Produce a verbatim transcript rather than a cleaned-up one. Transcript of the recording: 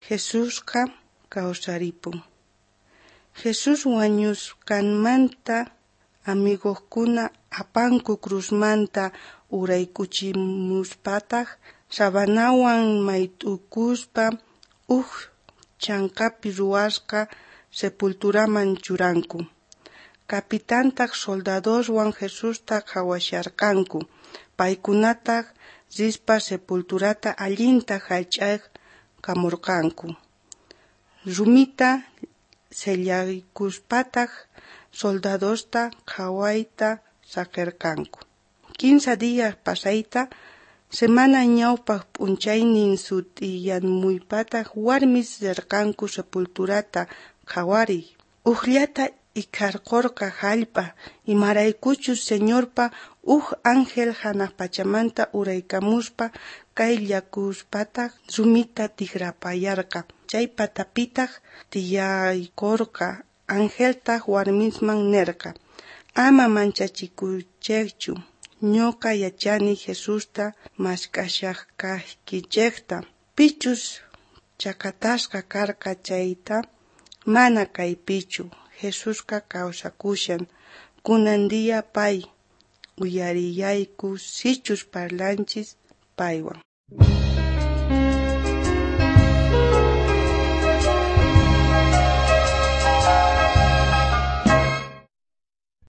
Jesusqa kawsaripun. Jesus wañusqanmanta amigokuna apanku cruzmanta uraykuchimuspataq sabanawan mayt'ukuspa uj chankapi ruwasqa sepulturaman churanku. Kapitantaq soldadoswan Jesusta qhawasharqanku. Paykunataq rispa sepulturata allinta hallch'ay kamurqanku. Rumita sellaykuspataq soldadosta qhawayta saqirqanku. Quinsa días pasayta semana ñawpaq p'unchaynin sutiyanmuypataq warmis rirqanku sepulturata qhawariy. Uqllata ikarqurqa hallp'a imaraykuchus Señorpa uj ángel hanaq pachamanta uraykamuspa kayllakuspataq rumita tikrapayarqa. Chay patapitaq tiyaykurqa angeltaq warmisman nirqa: ama manchachikuchaychu, ñuqa yachani Jesusta maskashaqkaykichikta. Pichus chakatasqa karqa chayta mana kaypichu. Jesusqa kawsakushan. Kunan día pay uyariyayku sichus parlanchis paywan.